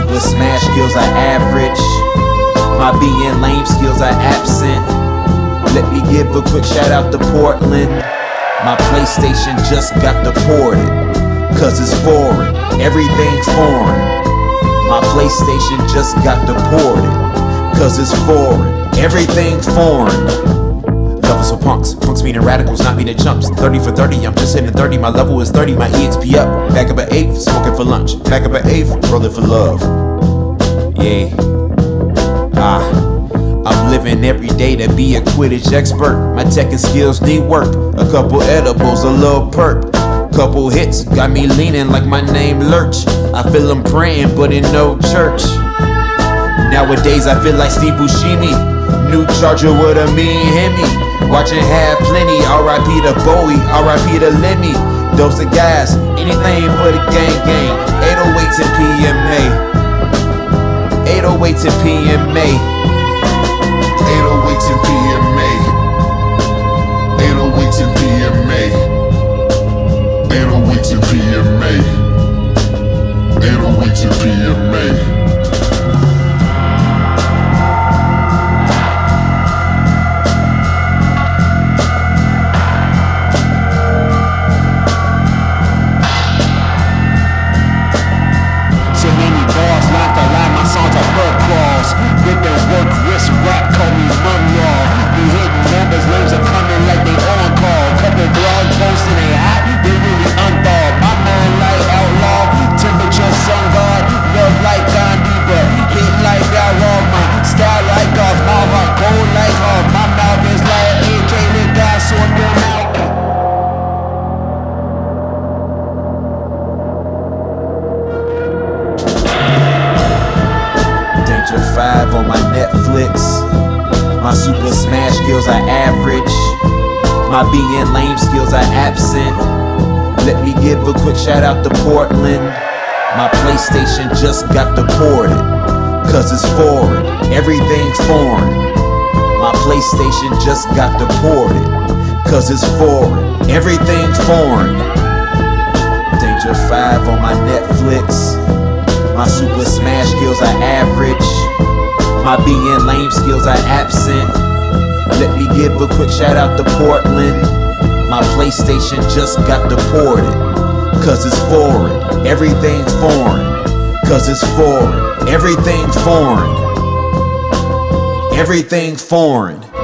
super smash skills are average. My being lame skills are absent. Let me give a quick shout out to Portland. My PlayStation just got deported, cause it's foreign, everything's foreign. My PlayStation just got deported, cause it's foreign, everything's foreign. Love is for punks, punks meaning radicals, not meaning chumps. 30 for 30, I'm just hitting 30, my level is 30, my EXP up. Back up at 8th, smoking for lunch. Back up at 8th, rolling for love. Yeah. I'm living every day to be a Quidditch expert. My tech and skills need work. A couple edibles, a little perp. Couple hits, got me leaning like my name Lurch. I feel I'm praying, but in no church. Nowadays I feel like Steve Buscemi. New Charger with a mean Hemi. Watching Have Plenty, R.I.P. to Bowie, R.I.P. to Lemmy. Dose of gas, anything for the gang. 808 and PMA. 808 and PMA. 808 and PMA. 808 and PMA. 808 and PMA. 808 and PMA. Danger 5 on my Netflix. My super smash skills are average. My being lame skills are absent. Let me give a quick shout out to Portland. My PlayStation just got deported, cause it's foreign, everything's foreign. My PlayStation just got deported, cause it's foreign, everything's foreign. Danger 5 on my Netflix. My super smash skills are average. My being lame skills are absent. Let me give a quick shout out to Portland. My PlayStation just got deported, cause it's foreign, everything's foreign. Cause it's foreign, everything's foreign. Everything's foreign.